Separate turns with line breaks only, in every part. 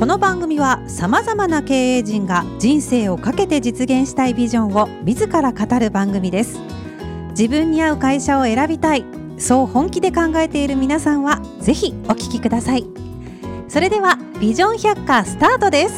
の番組はさまざまな経営陣が人生をかけて実現したいビジョンを自ら語る番組です。自分に合う会社を選びたい、そう本気で考えている皆さんはぜひお聞きください。それではビジョン百科スタートです。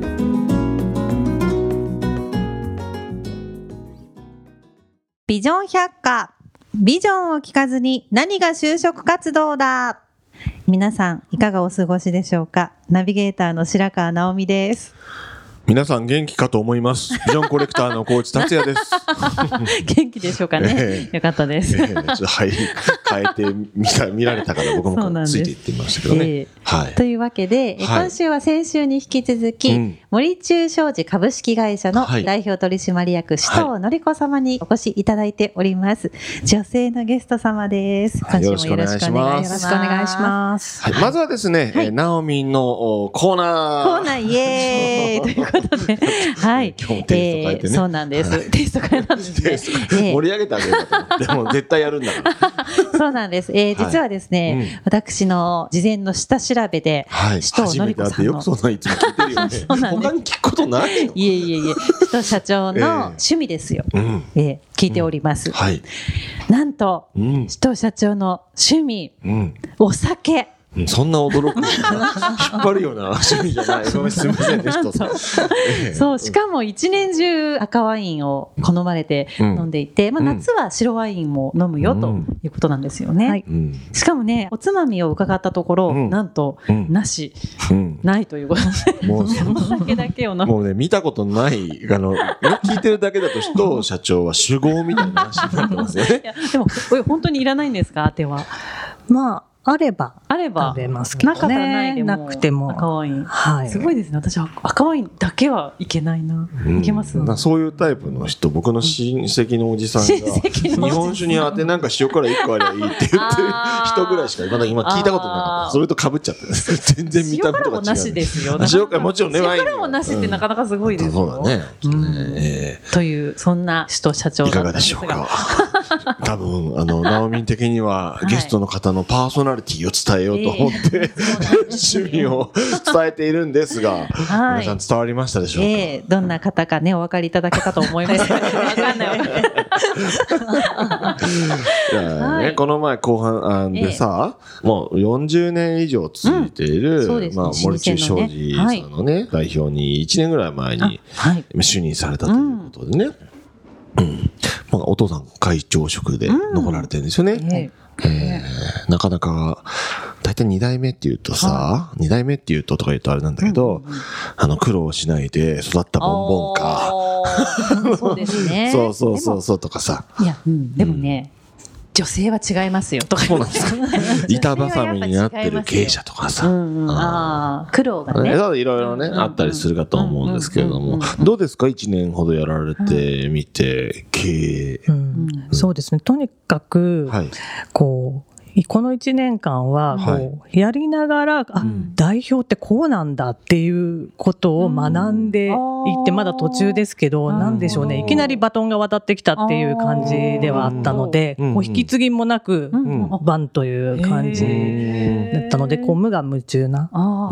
ビジョン百科、ビジョンを聞かずに何が就職活動だ。皆さんいかがお過ごしでしょうか。ナビゲーターの白川直美です。
皆さん元気かと思います。ビジョンコレクターの高知達也です。
元気でしょうかね。よかったです。
ちょっと変えて見られたから僕もついていってみましたけどね。
はい。というわけで、今週は先週に引き続き、森中商事株式会社の代表取締役首藤典子様にお越しいただいております。女性のゲスト様です。今週もよろしくお願いします。
よろしくお願いします。
はい、まずはですね、ナオミンのコーナー
イエーイということで、はい。
今日もテイスト変えてね。
そうなんです。テイスト変えなんですね。
盛り上げてあげるかと。でも絶対やるんだから。
そうなんです。実はですね、私の事前の下調べで、首藤典子さんの。
よくそんないつも聞いてるよね。他に聞くことないよ。
いえ。首藤社長の趣味ですよ。聞いております。なんと、首藤社長の趣味、お酒。
そんな驚く引っ張るような趣味じゃない。すみませんでした。
そう、しかも一年中赤ワインを好まれて飲んでいて、夏は白ワインも飲むよということなんですよね。しかもね、おつまみを伺ったところ、なんとなし、ないということで、もうお酒だけを飲む。
もうね、見たことない、聞いてるだけだと首藤社長は酒豪みたいな話になってますよね。
でも本当にいらないんですか、当ては。
まああれば食べますけどね。
なかったらないでも
なくても
赤ワイン、すごいですね。私は赤ワインだけはいけないな。いけます？
そういうタイプの人、僕の親戚のおじさんが日本酒に当てなんか塩辛1個あればいいって言ってる人ぐらいしか今聞いたことなかった。それと被っちゃって全然見た目とか違う。
塩辛もなしですよ。
塩辛もちろんね、
塩辛もなしってなかなかすごいですよ。
そうだね。
というそんな首藤社長
いかがでしょうか。多分ナオミン的にはゲストの方のパーソナリティを伝えようと思って趣味を伝えているんですが、皆さん伝わりましたでしょうか。
どんな方かね、お分かりいただけたと思います。わかんない。
この前後半でさ、もう40年以上続いている森中商事さんのね代表に1年ぐらい前に就任されたということでね。お父さん会長職で残られてるんですよね。なかなか大体2代目っていうとさ、2代目っていうととか言うとあれなんだけど、苦労しないで育ったボンボンか。
そうですね。
そうとかさ。
いや、でもね、女性は違いますよとか。
そうなんですか。板挟みになってる経営者とかさ。
苦労がね。
いろいろね、あったりするかと思うんですけれども、どうですか1年ほどやられてみて、経営。
そうですね。とにかく、この1年間はやりながら、代表ってこうなんだっていうことを学んでいってまだ途中ですけど、なんでしょうね、いきなりバトンが渡ってきたっていう感じではあったので、引き継ぎもなくバンという感じだったので、無我夢中な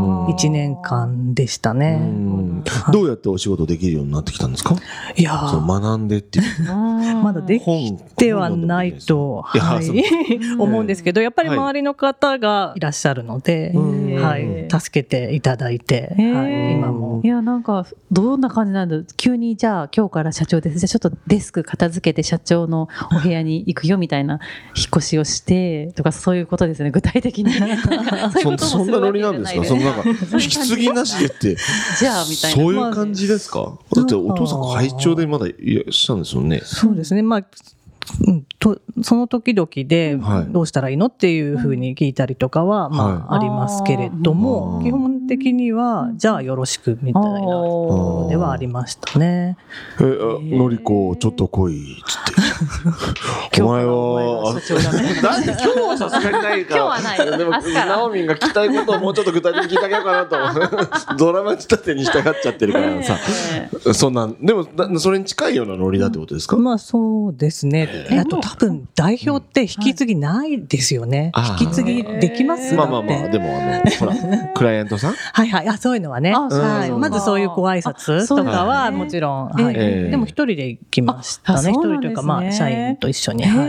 1年間でしたね。
どうやってお仕事できるようになってきたんですか？いや学んでっていう
まだできてはないと思うんですけど、やっぱり周りの方がいらっしゃるので、助けていただいて、今も。
いや、なんかどんな感じなんだろう。急にじゃあ今日から社長です、じゃあちょっとデスク片付けて社長のお部屋に行くよみたいな引っ越しをしてとか、そういうことですね、具体的に。
そんなノリなんですか？そんな引き継ぎなしでって
じゃあみたいな、
そういう感じですか？だってお父さん会長でまだいらっしゃるんですよね。
そうですね。その時々でどうしたらいいのっていうふうに聞いたりとかはありますけれども、基本的にはじゃあよろしくみたいなところではありましたね。
のりこちょっと来いっつってお前は
社長だね。
今日はさすがにないから。
今日はない。
でもナオミンが聞きたいことをもうちょっと具体的に聞いてあげようかなとドラマ仕立てに従っちゃってるからさ、そんなでもそれに近いようなノリだってことですか？
まあそうですね。あと多分代表って引き継ぎないですよね。引き継ぎできます？
まあまあまあ、でもほらクライアントさん、
はいはい、あ、そういうのはね、はい、まずそういうご挨拶とかはもちろん、はい、でも一人で行きましたね。一人というか、まあ社員と一緒に、はい、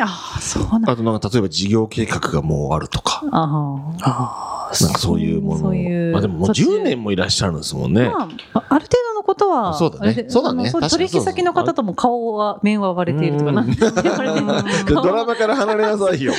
そうなんだ。
あとなんか例えば事業計画がもうあるとか、なんかそういうもの、まあでももう10年もいらっしゃるんですもんね。
ある程度のことは、
そうだね、そうだね。
取引先の方とも面は割れているとかな。
ドラマから離れなさいよ。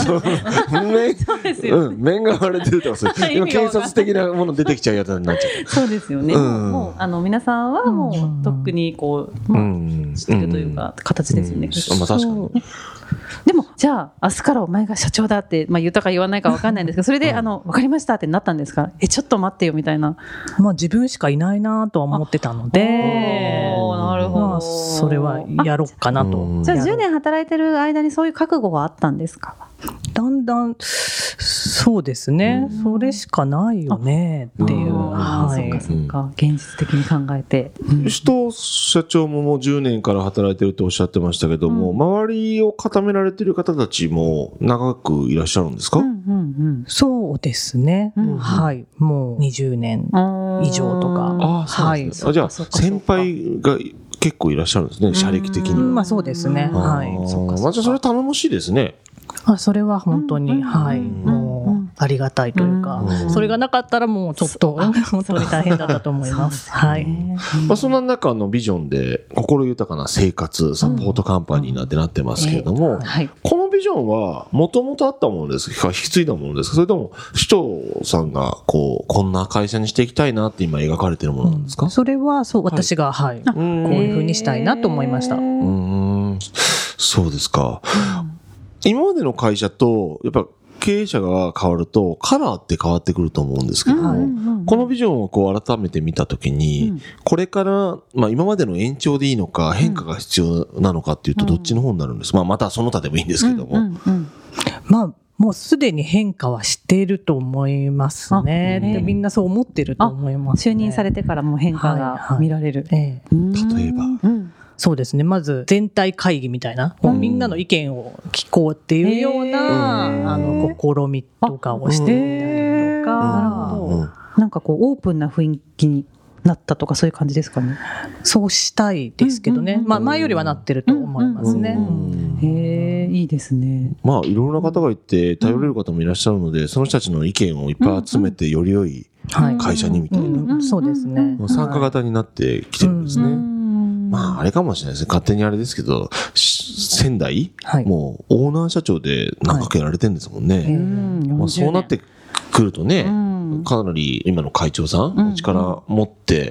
面が割れてるとか、今警察的なもの出てきちゃうやつになっちゃう。
そうですよね。もう皆さんはもうとっくにこう知ってるというか形ですよね。
まあ確かに。
でもじゃあ明日からお前が社長だって言ったか言わないか分かんないんですけど、それで分かりましたってなったんですか？ちょっと待ってよみたいな。
まあ自分しかいないなとは思ってたので、
なるほど、
それはやろうかなと。
じゃあ10年働いてる間にそういう覚悟はあったんですか？
だんだんそうですね、それしかないよねっていう。
そうか現実的に考えて、
首藤社長ももう10年から働いてるっておっしゃってましたけども、周りを固められてる方たちも長くいらっしゃるんですか？
そうですね、はい、もう20年以上とか。
はい、じゃあ先輩が結構いらっしゃるんですね、社歴的には。
まあそうですね、はい。
まあじゃあそれ頼もしいですね。
それは本当に、はい、もうありがたいというか、それがなかったらもうちょっと本当に大変だったと思います。はい。
まあそんな中のビジョンで心豊かな生活サポートカンパニーなんてなってますけれども、このビジョンはもともとあったものですか、引き継いだものですか、それとも首藤さんがこんな会社にしていきたいなって今描かれているものなんですか？
それはそう、私が、はい、こういうふうにしたいなと思いました。
そうですか。今までの会社とやっぱ経営者が変わるとカラーって変わってくると思うんですけども、このビジョンを改めて見たときに、これから、今までの延長でいいのか変化が必要なのかっていうとどっちの方になるんですか？またその他でもいいんですけども。
もうすでに変化はしていると思いますね。みんなそう思ってると思います、
就任されてからも変化が見られる。
例えば
そうですね。まず全体会議みたいな、みんなの意見を聞こうっていうような試みとかをしてみたりとか、
なるほど。なんかオープンな雰囲気になったとかそういう感じですかね。
そうしたいですけどね。前よりはなってると思いますね。
いいですね。
いろいろな方がいて頼れる方もいらっしゃるので、その人たちの意見をいっぱい集めてより良い会社にみたいな、
そうですね。
参加型になってきてるんですね。あれかもしれないですね。勝手にあれですけど、仙台、もうオーナー社長で長くやられてるんですもんね。そうなってくるとね、かなり今の会長さんの力持って、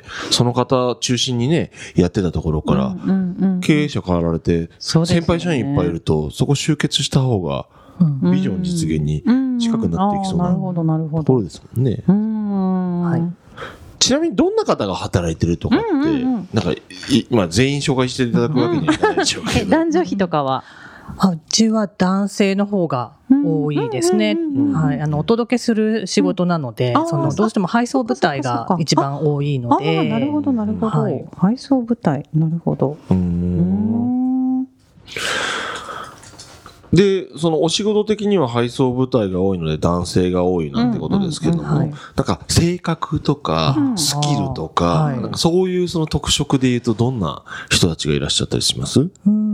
その方中心にね、やってたところから、経営者変わられて、先輩社員いっぱいいると、そこ集結した方が、ビジョン実現に近くなっていきそうなところですもんね。ちなみにどんな方が働いてるとかって、なんか今全員紹介していただくわけにはいかないでしょうけど。
男女比とかは？
うちは男性の方が多いですね。お届けする仕事なので、どうしても配送部隊が一番多いので。
なるほどなるほど。配送部隊、なるほど。
で、そのお仕事的には配送部隊が多いので男性が多いなんてことですけども、なんか性格とかスキルとか、なんかそういうその特色で言うとどんな人たちがいらっしゃったりします？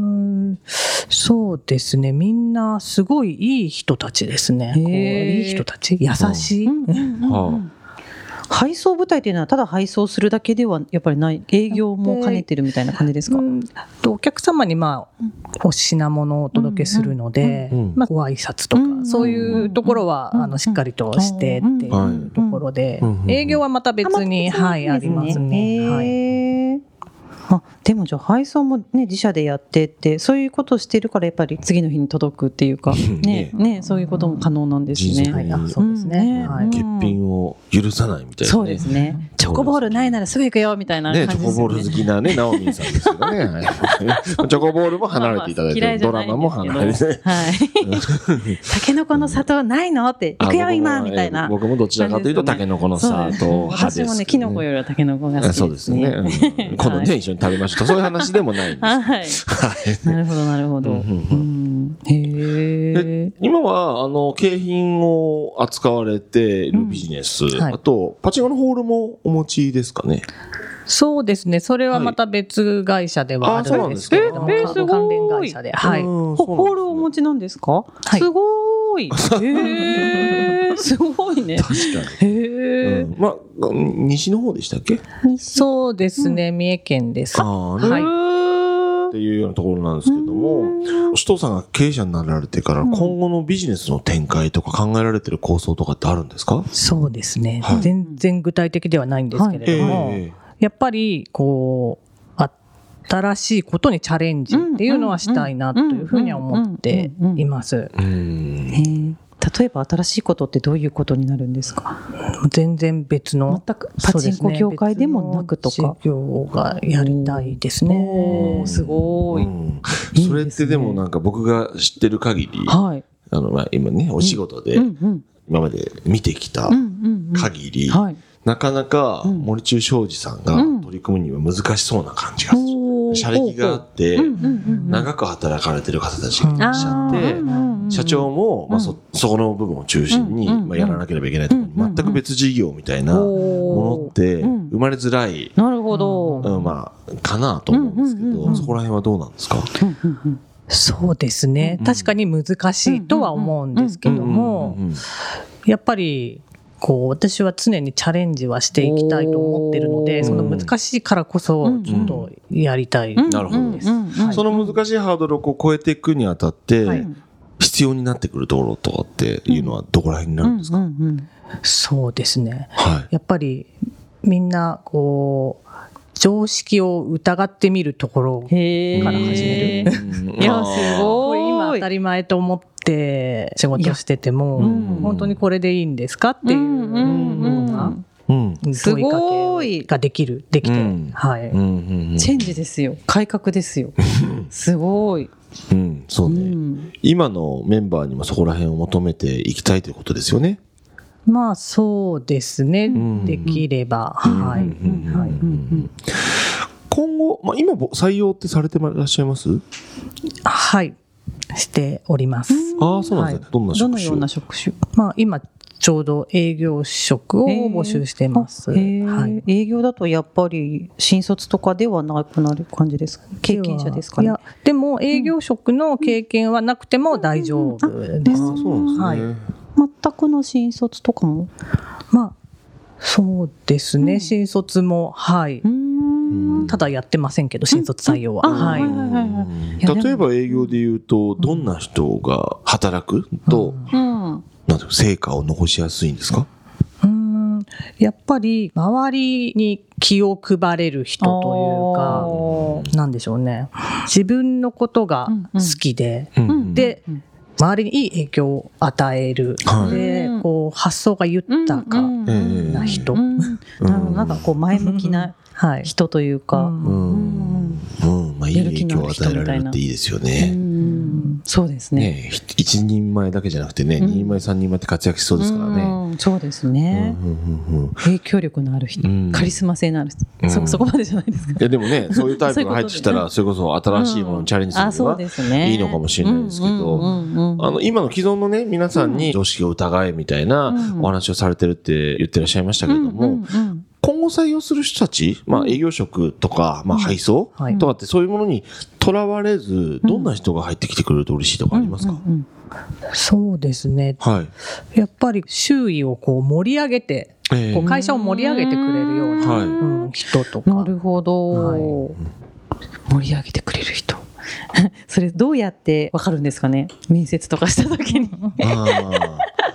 そうですね。みんなすごいいい人たちですね。いい人たち、優しい。
配送部隊というのはただ配送するだけではやっぱりない、営業も兼ねてるみたいな感じですか？
お客様にお品物をお届けするので、ご挨拶とかそういうところはしっかりとしてっていうところで、営業はまた別にありますね。
でもじゃあ配送もね自社でやってってそういうことをしてるからやっぱり次の日に届くっていうかねそういうことも可能なんですね。
はい、そうですね。
欠品を許さないみたいなね。
そうですね。チョコボールないならすぐ行くよみたいな感じですね。
チョコボール好きなねナオミンさんですけどね。チョコボールも離れていただいて、ドラマも離れて、はい。タケノコの砂糖ないのって行くよ今みたいな。僕もどちらかというとタケノコの砂糖派です。
私もねキノコよりはタケノコが好きですね。そうです
ね。今度ね一緒に食べましょう。そういう話でもないんです。はい。
なるほどなるほど。
今は景品を扱われているビジネス、あとパチンコのホールもお持ちですかね。
そうですね。それはまた別会社ではあるんですけれども、関連会社で、はい。
ホールをお持ちなんですか？すごい。すごいね。
確かに。まあ西の方でしたっけ？
そうですね。三重県です。はい。
っていうようなところなんですけども、首藤さんが経営者になられてから今後のビジネスの展開とか考えられてる構想とかってあるんですか？
そうですね。全然具体的ではないんですけれども、やっぱりこう新しいことにチャレンジっていうのはしたいなというふうには思っています。
例えば新しいことってどういうことになるんですか？
全然別の
全くパチンコ業界でもなくとか
事業がやりたいですね。
すごい。
それってでもなんか僕が知ってる限り、今ねお仕事で今まで見てきた限り、なかなか森中商事さんが取り組むには難しそうな感じがする。社歴があって長く働かれてる方たちがいらっしゃって、社長もそこの部分を中心にやらなければいけないところに全く別事業みたいなものって生まれづらいかなと思うんですけど、そこら辺はどうなんですか？
そうですね。確かに難しいとは思うんですけども、やっぱり私は常にチャレンジはしていきたいと思っているので、その難しいからこそちょっとやりたいです。
なるほど。その難しいハードルを超えていくにあたって必要になってくるところとかっていうのはどこら辺になるんですか？
そうですね。やっぱりみんな常識を疑ってみるところから始める。
いやすごい。
今当たり前と思って仕事してても本当にこれでいいんですかっていうような問いかけができて、チ
ェンジですよ。改革ですよ。すごい。
そうね。今のメンバーにもそこら辺を求めていきたいということですよね。
まあそうですね。できれば。
今後、今採用ってされていらっしゃいます？
はい。しております。
そうなんですね。どんな職種？どの
ような職種？
今ちょうど営業職を募集しています。
営業だとやっぱり新卒とかではなくなる感じですか？経験者ですかね？
でも営業職の経験はなくても大丈夫です。
そうですね。
全くの新卒とかも？
そうですね。新卒もただやってませんけど、新卒採用は。
例えば営業でいうとどんな人が働くと成果を残しやすいんですか？
やっぱり周りに気を配れる人というか、なんでしょうね。自分のことが好きで、周りにいい影響を与える、で発想が豊かな人、
なんか前向きな人というか、
いい影響を与えられるっていいですよね。
そうですね。
一人前だけじゃなくてね、二人前三人前って活躍しそうですからね。
そうですね。影響力のある人、カリスマ性のある人、そこまでじゃないですか。
いやでもね、そういうタイプが入ってきたらそれこそ新しいものにチャレンジするのがいいのかもしれないですけど、今の既存のね皆さんに常識を疑えみたいなお話をされてるって言ってらっしゃいましたけれども、今後採用する人たち、営業職とか、配送とかってそういうものにとらわれず、どんな人が入ってきてくれると嬉しいとかありますか？
そうですね。やっぱり周囲を盛り上げて、会社を盛り上げてくれるような人とか。
なるほど。盛り上げてくれる人。それどうやってわかるんですかね？面接とかした時に。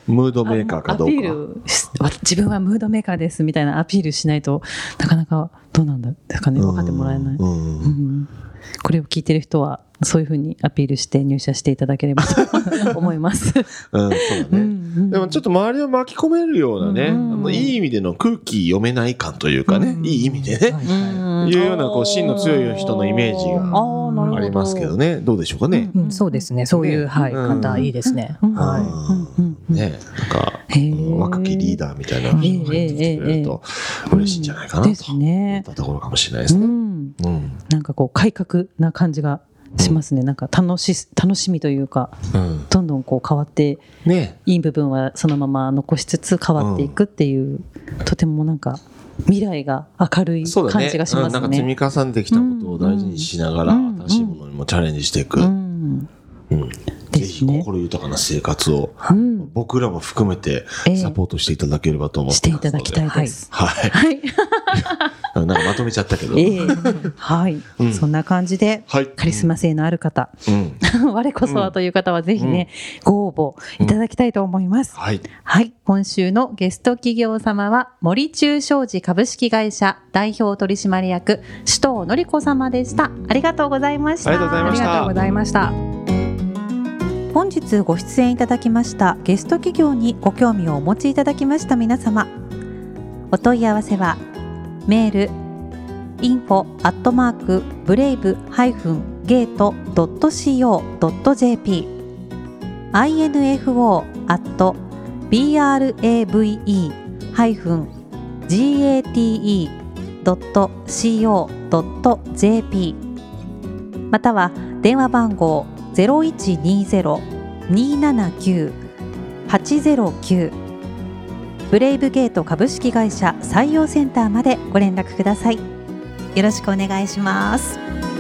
ムードメーカーかどうか、
自分はムードメーカーですみたいなアピールしないとなかなかどうなんですかね、分かってもらえない。これを聞いてる人はそういうふうにアピールして入社していただければと思います。
そうね。でもちょっと周りを巻き込めるようなね、いい意味での空気読めない感というかね、いい意味でね、いうようなこう芯の強い人のイメージがありますけどね、どうでしょうかね。
そうですね、そういう方いいですね。ね、
なんか若きリーダーみたいな人が入ってきてくれると嬉しいんじゃないかなといったところかもしれないですね。
なんかこう改革な感じがしますね。なんか楽しみというか、どんどんこう変わって、いい部分はそのまま残しつつ変わっていくっていう、とてもなんか未来が明るい感じがしますね。
なんか積み重ねてきたことを大事にしながら、新しいものにもチャレンジしていく。ぜひ心豊かな生活を僕らも含めてサポートしていただければと思ってますので、
していただきたいです。
はい。なんかまとめちゃったけど、
はい、そんな感じでカリスマ性のある方、我こそはという方はぜひね、ご応募いただきたいと思います。はい、今週のゲスト企業様は森中商事株式会社代表取締役首藤典子様でした。ありがとうございました。
ありがとうございました。
本日ご出演いただきましたゲスト企業にご興味をお持ちいただきました皆様、お問い合わせはメール info@brave-gate.co.jp info@brave-gate.co.jp または電話番号0120-279-809ブレイブゲート株式会社採用センターまでご連絡ください。よろしくお願いします。